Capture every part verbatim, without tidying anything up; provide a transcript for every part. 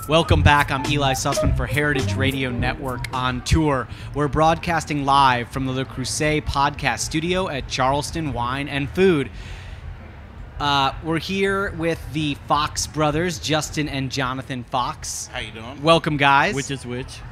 Welcome back. I'm Eli Sussman for Heritage Radio Network on tour. We're broadcasting live from the Le Creuset podcast studio at Charleston Wine and Food. Uh, we're here with the Fox brothers, Justin and Jonathan Fox. How you doing? Welcome, guys. Which is which?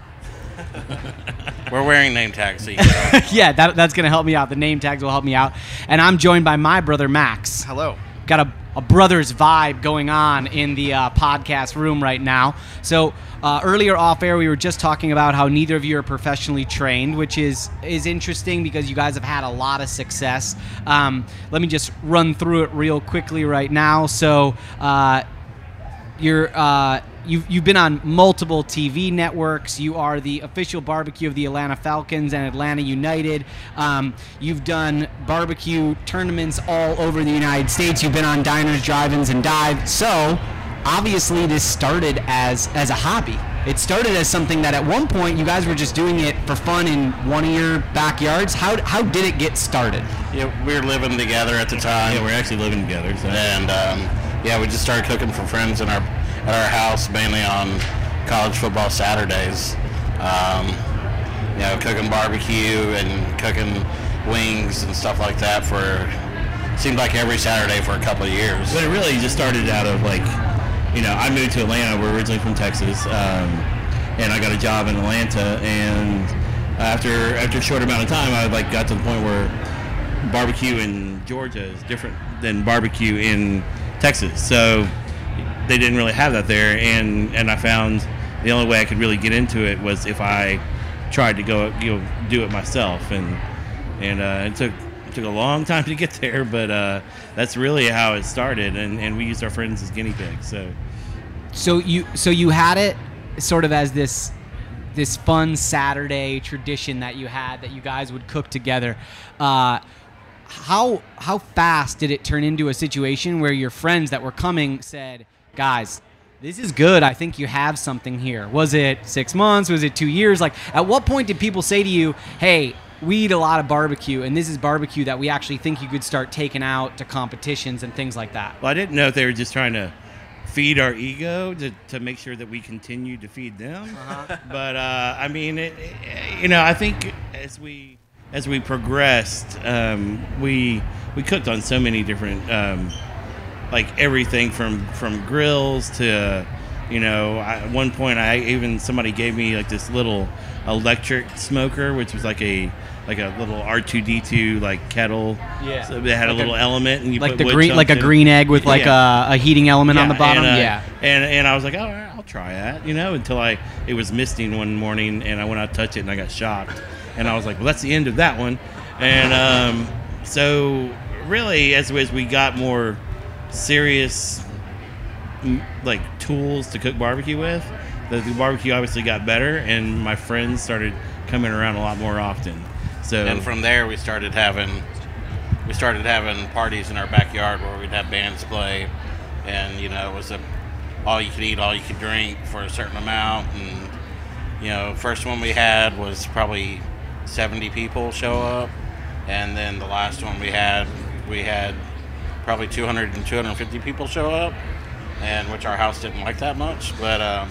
We're wearing name tags. So you know. Yeah, that, that's going to help me out. The name tags will help me out. And I'm joined by my brother, Max. Hello. Got a, a brother's vibe going on in the uh, podcast room right now. So uh, earlier off air, we were just talking about how neither of you are professionally trained, which is is interesting because you guys have had a lot of success. Um, let me just run through it real quickly right now. So uh, you're uh, you've you've been on multiple T V networks. You are the official barbecue of the Atlanta Falcons and Atlanta United. Um, you've done barbecue tournaments all over the United States. You've been on diners, drive-ins, and dives. So obviously, this started as as a hobby. It started as something that at one point you guys were just doing it for fun in one of your backyards. How how did it get started? Yeah, we were living together at the time. Yeah, we're actually living together. So. And um, yeah, we just started cooking for friends in our at our house, mainly on college football Saturdays. Um, you know, cooking barbecue and cooking wings and stuff like that for seemed like every Saturday for a couple of years. But it really just started out of like, you know, I moved to Atlanta. We're originally from Texas, um, and I got a job in Atlanta. And after after a short amount of time, I like got to the point where barbecue in Georgia is different than barbecue in Texas. So they didn't really have that there, and, and I found the only way I could really get into it was if I tried to go you know, do it myself, and and uh, it took it took a long time to get there, but uh, that's really how it started, and, and we used our friends as guinea pigs. So, So you so you had it sort of as this this fun Saturday tradition that you had that you guys would cook together. Uh, how how fast did it turn into a situation where your friends that were coming said, "Guys, this is good. I think you have something here"? Was it six months? Was it two years? Like, at what point did people say to you, "Hey, we eat a lot of barbecue, and this is barbecue that we actually think you could start taking out to competitions and things like that"? well, I didn't know if they were just trying to feed our ego to, to make sure that we continued to feed them. Uh-huh. But uh, I mean, it, it, you know, I think as we as we progressed, um, we we cooked on so many different, um, like everything from from grills to, you know, I, at one point I even somebody gave me like this little electric smoker, which was like a like a little R two D two like kettle. Yeah. So it had Like a little a- element, and you Like put the wood green, like a chunks in. green egg with like Yeah. a, a heating element on the bottom. And, uh, yeah. And and I was like, all right, I'll try that, you know, until I it was misting one morning, and I went out to touch it, and I got shocked, and I was like, well, that's the end of that one. And um, so really, as as we got more serious, m- like tools to cook barbecue with, the, the barbecue obviously got better, and my friends started coming around a lot more often. So And from there, we started having we started having parties in our backyard where we'd have bands play, and you know, it was a all you could eat, all you could drink for a certain amount. And you know, first one we had was probably seventy people show up, and then the last one we had we had probably two hundred and two hundred fifty people show up, and which our house didn't like that much. But um,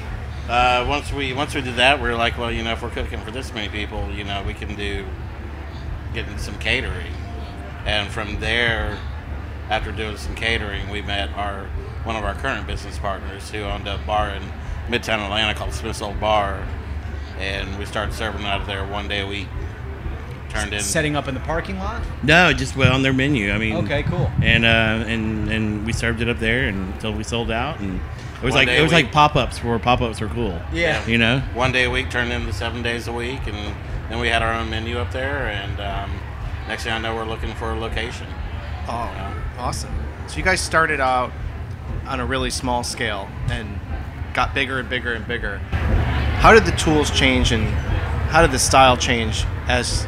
uh, once we once we did that, we were like, well, you know, if we're cooking for this many people, you know, we can do getting some catering. And from there, after doing some catering, we met our one of our current business partners who owned a bar in Midtown Atlanta called Smith's Old Bar, and we started serving out of there one day a week. Turned in Setting up in the parking lot? no, just well on their menu. I mean, Okay, cool. and uh, and and we served it up there and until we sold out, and it was One like day it was a like week. pop-ups where pop-ups were cool. Yeah. You know. one day a week turned into seven days a week, and then we had our own menu up there. And um, next thing I know, we're looking for a location. Oh, awesome. So you guys started out on a really small scale and got bigger and bigger and bigger. How did the tools change, and how did the style change as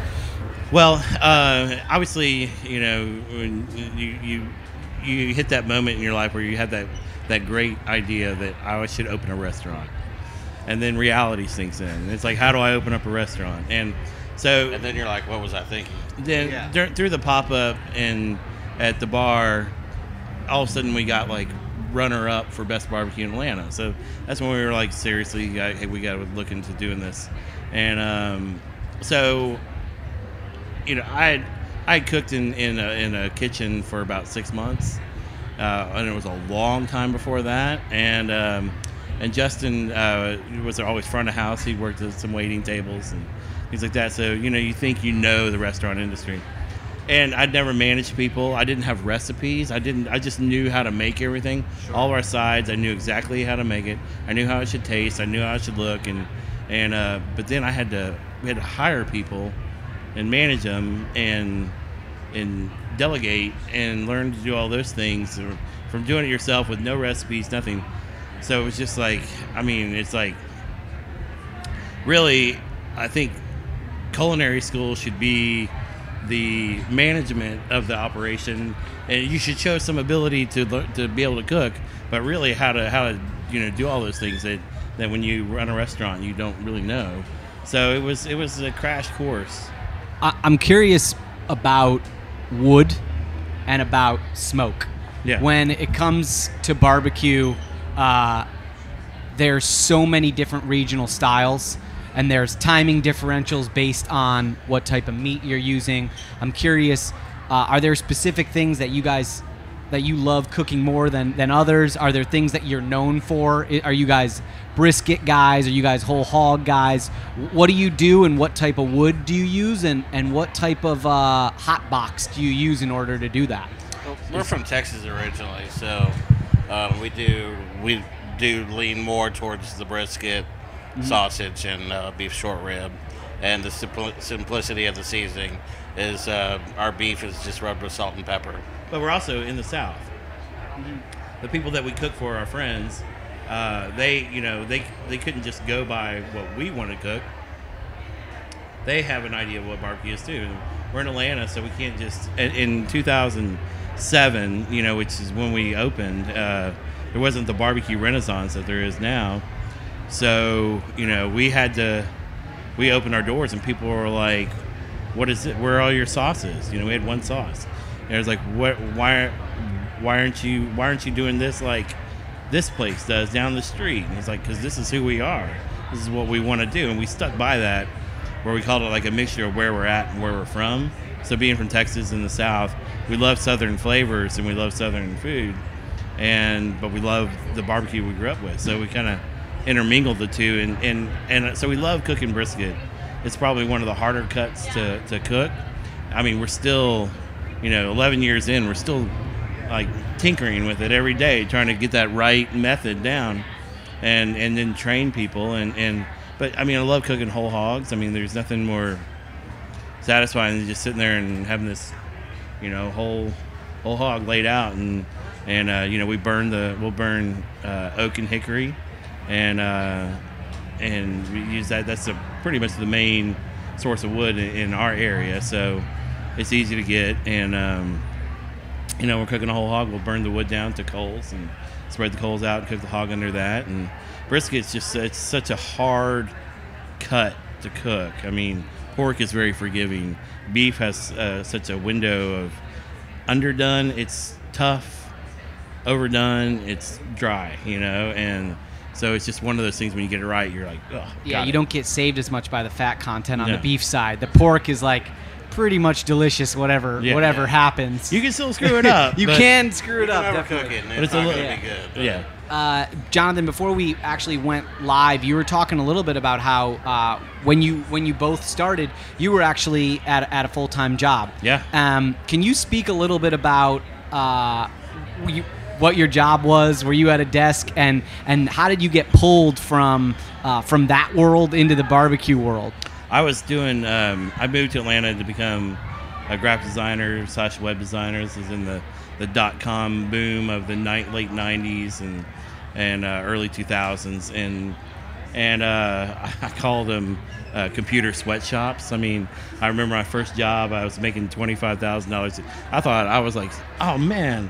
Well, uh, obviously, you know, when you, you you hit that moment in your life where you have that, that great idea that I should open a restaurant, and then reality sinks in. And it's like, how do I open up a restaurant? And so And then you're like, what was I thinking? then Yeah. dur- through the pop up and at the bar, all of a sudden we got like runner up for best barbecue in Atlanta. So that's when we were like, seriously, hey, we got to look into doing this. And um, so, you know, I had, I had cooked in in a, in a kitchen for about six months, uh, and it was a long time before that. And um, and Justin uh, was always front of house. He worked at some waiting tables and things like that. So you know, you think you know the restaurant industry. And I'd never managed people. I didn't have recipes. I didn't. I just knew how to make everything. Sure. All of our sides, I knew exactly how to make it. I knew how it should taste. I knew how it should look. And and uh, but then I had to we had to hire people and manage them and and delegate and learn to do all those things from doing it yourself with no recipes, nothing. So it was just like, I mean, it's like really, I think culinary school should be the management of the operation, and you should show some ability to to be able to cook, but really how to how to you know do all those things that, that when you run a restaurant you don't really know. So it was it was a crash course. I, I'm curious about wood and about smoke. Yeah. When it comes to barbecue, uh, there's so many different regional styles. And there's timing differentials based on what type of meat you're using. I'm curious, uh, are there specific things that you guys, that you love cooking more than, than others? Are there things that you're known for? Are you guys brisket guys? Are you guys whole hog guys? What do you do, and what type of wood do you use, and, and what type of uh, hot box do you use in order to do that? Well, we're from Texas originally, so uh, we do we do lean more towards the brisket, mm-hmm. sausage, and uh, beef short rib, and the simpl- simplicity of the seasoning is uh, our beef is just rubbed with salt and pepper. But we're also in the South. Mm-hmm. The people that we cook for, our friends, uh, they you know they they couldn't just go by what we want to cook. They have an idea of what barbecue is too. We're in Atlanta, so we can't just. In two thousand seven, you know, which is when we opened, uh, there wasn't the barbecue renaissance that there is now. So, you know, we had to, we opened our doors and people were like, what is it? Where are all your sauces? You know, we had one sauce. And it was like, what, why, why aren't you, why aren't you doing this like this place does down the street? And it's like, because this is who we are. This is what we want to do. And we stuck by that, where we called it like a mixture of where we're at and where we're from. So being from Texas in the South, we love Southern flavors and we love Southern food. And, but we love the barbecue we grew up with. So we kind of intermingled the two, and, and, and so we love cooking brisket. It's probably one of the harder cuts to, to cook. I mean, we're still, you know, eleven years in, we're still like tinkering with it every day, trying to get that right method down and, and then train people. And, and, but I mean, I love cooking whole hogs. I mean, there's nothing more satisfying than just sitting there and having this, you know, whole, whole hog laid out. And, and, uh, you know, we burn the, we'll burn, uh, oak and hickory. And uh, and we use that. That's a, pretty much the main source of wood in, in our area. So it's easy to get. And um, you know, we're cooking a whole hog. We'll burn the wood down to coals and spread the coals out and cook the hog under that. And brisket's just it's such a hard cut to cook. I mean, pork is very forgiving. Beef has uh, such a window of underdone. It's tough. Overdone. It's dry. You know, and so it's just one of those things when you get it right, you're like, oh, yeah, you it. don't get saved as much by the fat content on No. the beef side. The pork is like pretty much delicious, whatever Yeah. whatever Yeah. happens. You can still screw it up. you but- can screw it up. Never Definitely. cook it, and But it's, it's a not little- going to be good. but- Yeah. Uh, Jonathan, before we actually went live, you were talking a little bit about how uh, when you when you both started, you were actually at, at a full time job. Yeah. Um, can you speak a little bit about uh, you, what your job was? Were you at a desk, and and how did you get pulled from uh, from that world into the barbecue world? I was doing. Um, I moved to Atlanta to become a graphic designer slash web designer. This is in the, the dot com boom of the ni- late nineties and and uh, early two thousands, and and uh, I called them uh, computer sweatshops. I mean, I remember my first job. I was making twenty five thousand dollars. I thought I was like, oh man,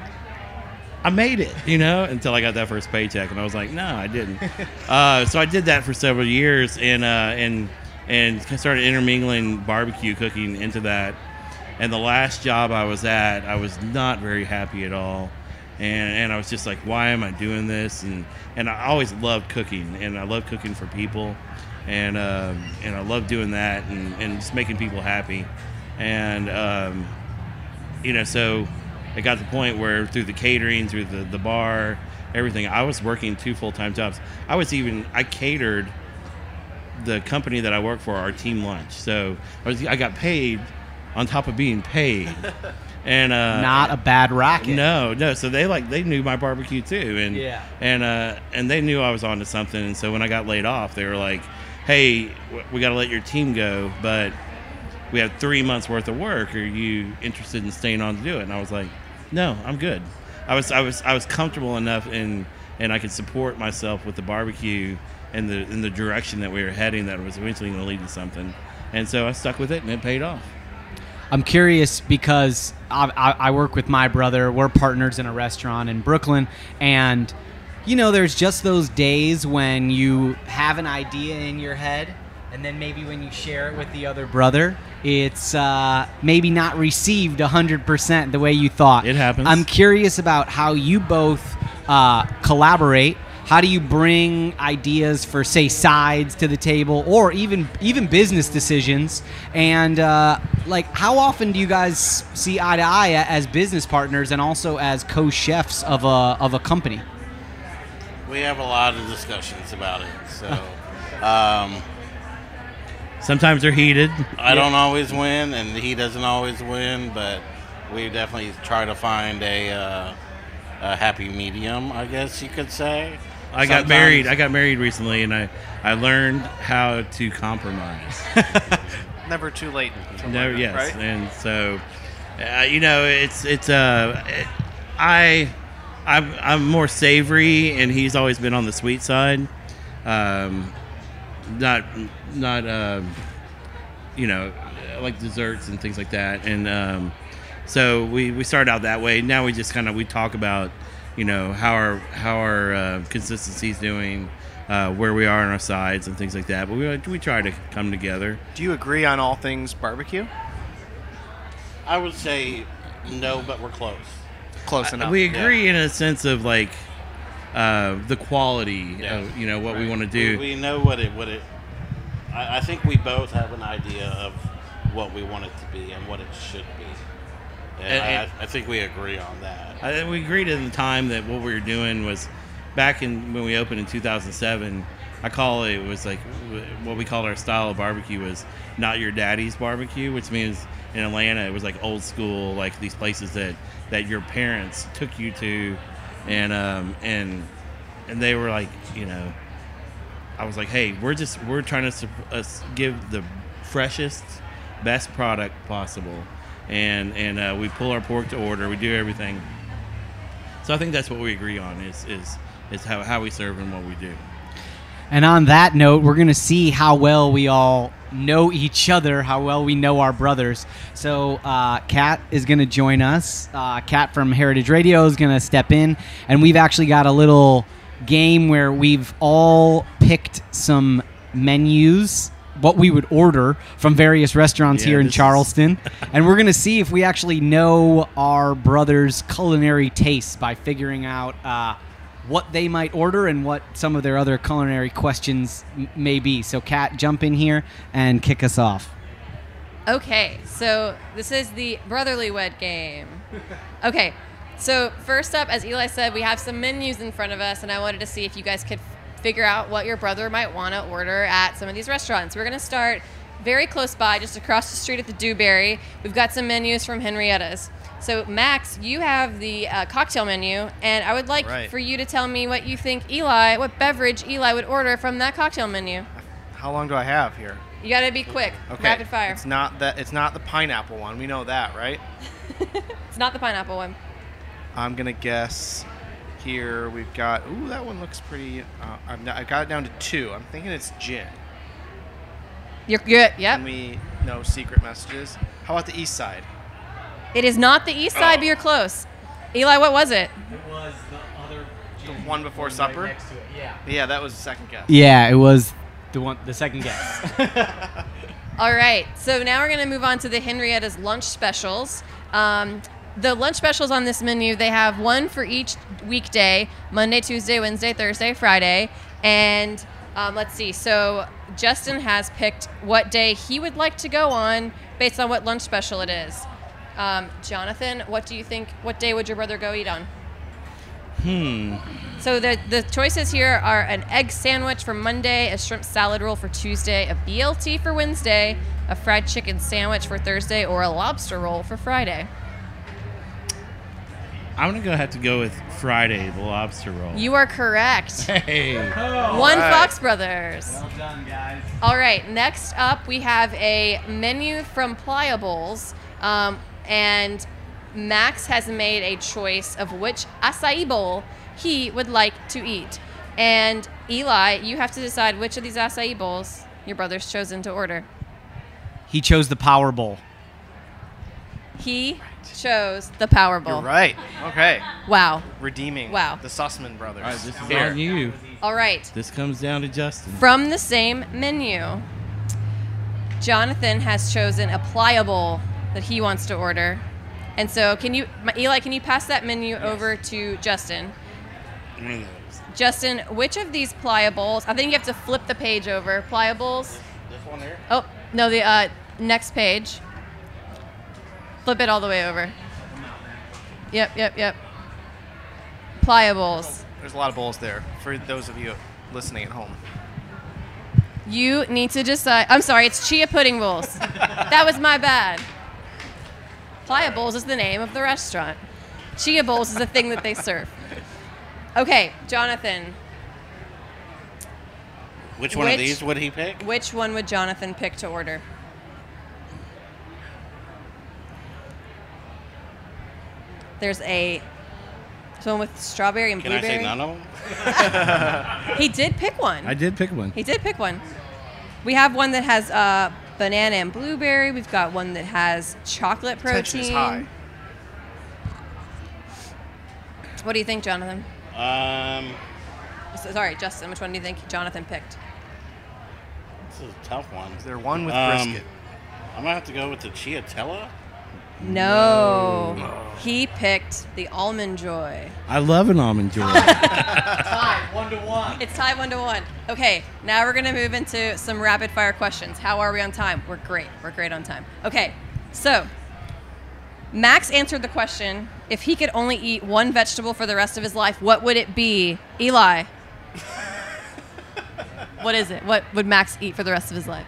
I made it, you know, until I got that first paycheck, and I was like, no, I didn't. uh, so I did that for several years, and uh, and and started intermingling barbecue cooking into that. And the last job I was at, I was not very happy at all. and and I was just like, why am I doing this? And and I always loved cooking, and I love cooking for people, and um, and I love doing that, and, and just making people happy, and um, you know, so it got to the point where through the catering, through the the bar, everything, I was working two full time jobs. I was even I catered the company that I work for, our team lunch, so I was I got paid on top of being paid. And uh, not a bad racket. No, no. So they like they knew my barbecue too, and Yeah. and uh, and they knew I was onto something. And so when I got laid off, they were like, "Hey, w- we got to let your team go, but we have three months worth of work. Are you interested in staying on to do it?" And I was like, "No, I'm good." I was I was I was comfortable enough, and and I could support myself with the barbecue and the in the direction that we were heading. That was eventually going to lead to something. And so I stuck with it, and it paid off. I'm curious because I, I, I work with my brother. We're partners in a restaurant in Brooklyn, and you know, there's just those days when you have an idea in your head, and then maybe when you share it with the other brother, it's uh, maybe not received one hundred percent the way you thought. It happens. I'm curious about how you both uh, collaborate. How do you bring ideas for, say, sides to the table, or even even business decisions? And uh, like, how often do you guys see eye to eye as business partners and also as co-chefs of a of a company? We have a lot of discussions about it. So um, Sometimes they're heated. I don't always win, and he doesn't always win, but we definitely try to find a, uh, a happy medium, I guess you could say. I got Sometimes- married. I got married recently, and I, I learned how to compromise. Never too late. to No, learn, yes, right? and so, uh, you know, it's it's uh, I, I'm I'm more savory, and he's always been on the sweet side. Um, not not um, you know, like desserts and things like that, and um, so we we started out that way. Now we just kind of we talk about, you know, how our how our uh, consistency's doing, uh, where we are on our sides and things like that. But we we try to come together. Do you agree on all things barbecue? I would say no, but we're close. Close enough. We agree in a sense of like uh, the quality Yeah. of, you know, what we Right. want to do. We, we know what it what it. I, I think we both have an idea of what we want it to be and what it should be, and, And- and- I, I think we agree on that. I, we agreed at the time that what we were doing was back in when we opened in two thousand seven. I call it, it was like what we called our style of barbecue was not your daddy's barbecue, which means in Atlanta it was like old school, like these places that, that your parents took you to, and um, and and they were like, you know, I was like, hey, we're just we're trying to sup- uh, give the freshest, best product possible, and and uh, we pull our pork to order, we do everything. So I think that's what we agree on is is is how how we serve and what we do. And on that note, we're going to see how well we all know each other, how well we know our brothers. So uh, Kat is going to join us. Uh, Kat from Heritage Radio is going to step in. And we've actually got a little game where we've all picked some menus, what we would order from various restaurants Yeah, here in this is- Charleston. And we're going to see if we actually know our brothers' culinary tastes by figuring out uh, what they might order and what some of their other culinary questions m- may be. So, Kat, jump in here and kick us off. Okay, so this is the brotherly wed game. Okay, so first up, as Eli said, we have some menus in front of us, and I wanted to see if you guys could f- figure out what your brother might want to order at some of these restaurants. We're going to start very close by, just across the street at the Dewberry. We've got some menus from Henrietta's. So, Max, you have the uh, cocktail menu, and I would like Right. for you to tell me what you think Eli, what beverage Eli would order from that cocktail menu. How long do I have here? You got to be quick, Okay. rapid fire. It's not that. It's not the pineapple one. We know that, right? It's not the pineapple one. I'm gonna guess. Here we've got. Ooh, that one looks pretty. Uh, I've, not, I've got it down to two. I'm thinking it's gin. You're good. Yep. Can we no secret messages? How about the east side? It is not the east side, but you're close. Eli, what was it? It was the other The one before supper? Yeah. Yeah, that was the second guess. Yeah, it was the one, the second guess. All right. So now we're going to move on to the Henrietta's lunch specials. Um, the lunch specials on this menu, they have one for each weekday: Monday, Tuesday, Wednesday, Thursday, Friday. And um, let's see. So Justin has picked what day he would like to go on based on what lunch special it is. Um, Jonathan, what do you think? What day would your brother go eat on? Hmm. So the the choices here are an egg sandwich for Monday, a shrimp salad roll for Tuesday, a B L T for Wednesday, a fried chicken sandwich for Thursday, or a lobster roll for Friday. I'm gonna go have to go with Friday, the lobster roll. You are correct. Hey. One right. Fox Brothers. Well done, guys. All right, next up we have a menu from Pliables, um, and Max has made a choice of which acai bowl he would like to eat. And Eli, you have to decide which of these acai bowls your brother's chosen to order. He chose the Power Bowl. He chose the Power Bowl. You're right. Okay. Wow. Redeeming. Wow. The Sussman brothers. All right, this is Here. on you. All right. This comes down to Justin. From the same menu, Jonathan has chosen a pliable that he wants to order. And so, can you, Eli, can you pass that menu over to Justin? One of those. Justin, which of these pliables? I think you have to flip the page over. Pliables. This one here? Oh no, the uh, next page. Flip it all the way over. Yep, yep, yep. Pliables. There's a lot of bowls there for those of you listening at home. You need to decide. I'm sorry, it's chia pudding bowls. That was my bad. Playa Bowls is the name of the restaurant. Chia bowls is the thing that they serve. Okay, Jonathan. Which one Which- of these would he pick? Which one would Jonathan pick to order? There's a there's one with strawberry and Can I blueberry. say none of them? He did pick one. I did pick one. He did pick one. We have one that has uh, banana and blueberry. We've got one that has chocolate Tension is protein. high. What do you think, Jonathan? Um, So- Sorry, Justin. Which one do you think Jonathan picked? this is a tough one. Is there one with Um, brisket? I'm gonna have to go with the Chiatella. No. He picked the Almond Joy. I love an almond joy. Time, one to one. It's tied one to one. Okay, now we're gonna move into some rapid fire questions. How are we on time? We're great. We're great on time. Okay, so Max answered the question: if he could only eat one vegetable for the rest of his life, what would it be? Eli, what is it? What would Max eat for the rest of his life?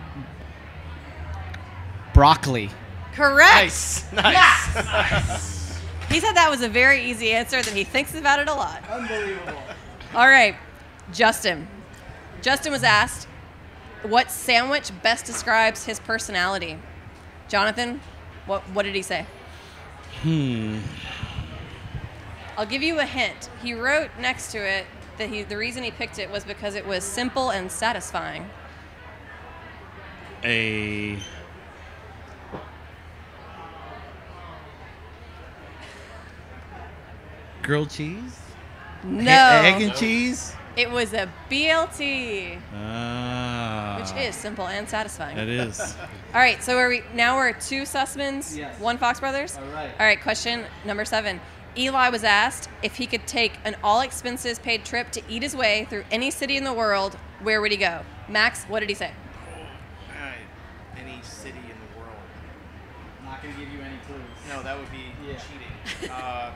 Broccoli. Correct. Nice. Nice. He said that was a very easy answer. That he thinks about it a lot. Unbelievable. All right, Justin. Justin was asked, what sandwich best describes his personality? Jonathan, what what did he say? hmm. I'll give you a hint. He wrote next to it that he the reason he picked it was because it was simple and satisfying. A grilled cheese? No, Egg and cheese? it was a B L T, Ah. which is simple and satisfying. That is. All right, so are we now we're two Sussmans, Yes. one Fox Brothers. All right. All right, question number seven. Eli was asked if he could take an all expenses paid trip to eat his way through any city in the world, where would he go? Max, what did he say? Alright, any city in the world. I'm not going to give you any clues. No, that would be Yeah. cheating. Uh,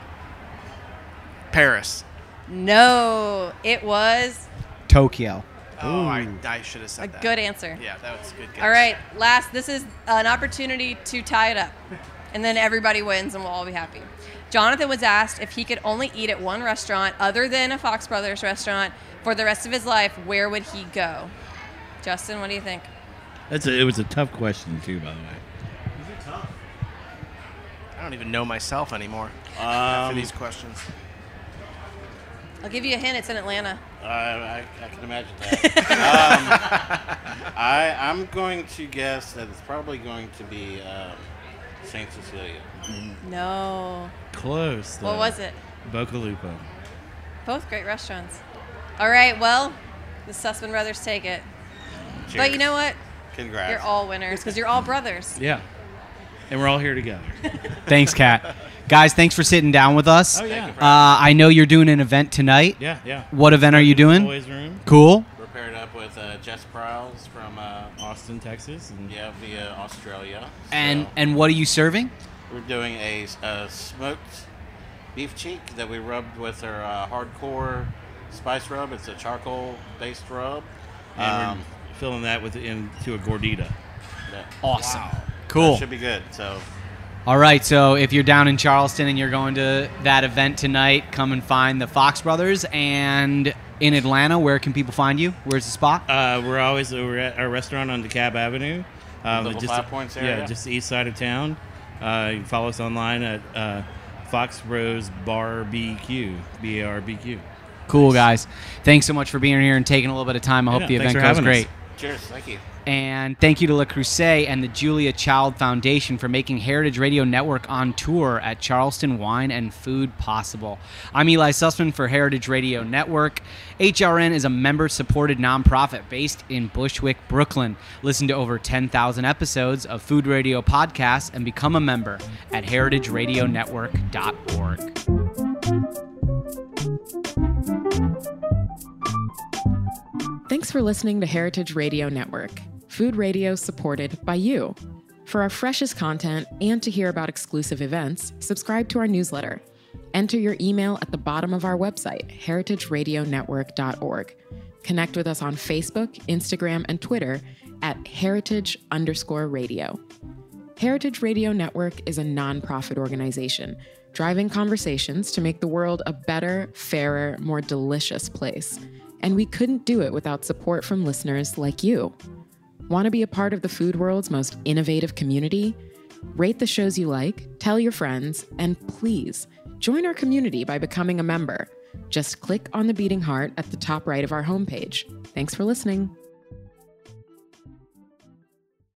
Paris. No, it was Tokyo. Oh, I, I should have a said that. good answer. Yeah, that was a good guess. All right, last, this is an opportunity to tie it up. And then everybody wins and we'll all be happy. Jonathan was asked if he could only eat at one restaurant other than a Fox Brothers restaurant for the rest of his life, where would he go? Justin, what do you think? That's a, it was a tough question too, by the way. I don't even know myself anymore after Um, these questions. I'll give you a hint. It's in Atlanta. Uh, I, I can imagine that. um, I, I'm going to guess that it's probably going to be um, Saint Cecilia. No. Close. Though. What was it? Boca Lupo. Both great restaurants. All right, well, the Sussman brothers take it. But you Cheers. know what? Congrats. You're all winners because you're all brothers. Yeah. and we're all here together. Thanks, Kat. Guys, thanks for sitting down with us. Oh, yeah. Uh, I know you're doing an event tonight. Yeah, yeah. What event are you doing? Boys Room. Cool. We're paired up with uh, Jess Prowls from uh, Austin, Texas. And yeah via Australia. And So and what are you serving? we're doing a, a smoked beef cheek that we rubbed with our uh, hardcore spice rub. It's a charcoal-based rub. and Um, we're filling that with into a gordita. that- Awesome. Wow. Cool. That should be good. So All right, so if you're down in Charleston and you're going to that event tonight, come and find the Fox Brothers. And in Atlanta, where can people find you? Where's the spot? Uh, we're always we're at our restaurant on DeKalb Avenue. Um, Little just Five Points Yeah, area? just the east side of town. Uh, you can follow us online at uh, Fox Bros Bar B Q, B A R B Q. Cool, guys. Thanks so much for being here and taking a little bit of time. I hope Yeah, the thanks event for goes having us. great. cheers. Thank you. And thank you to Le Creuset and the Julia Child Foundation for making Heritage Radio Network on tour at Charleston Wine and Food possible. I'm Eli Sussman for Heritage Radio Network. H R N is a member-supported nonprofit based in Bushwick, Brooklyn. Listen to over ten thousand episodes of Food Radio podcasts and become a member at heritage radio network dot org. Thanks for listening to Heritage Radio Network, food radio supported by you. For our freshest content and to hear about exclusive events, subscribe to our newsletter. Enter your email at the bottom of our website, heritage radio network dot org. Connect with us on Facebook, Instagram, and Twitter at heritage underscore radio. Heritage Radio Network is a nonprofit organization driving conversations to make the world a better, fairer, more delicious place. And we couldn't do it without support from listeners like you. Want to be a part of the food world's most innovative community? Rate the shows you like, tell your friends, and please join our community by becoming a member. Just click on the beating heart at the top right of our homepage. Thanks for listening.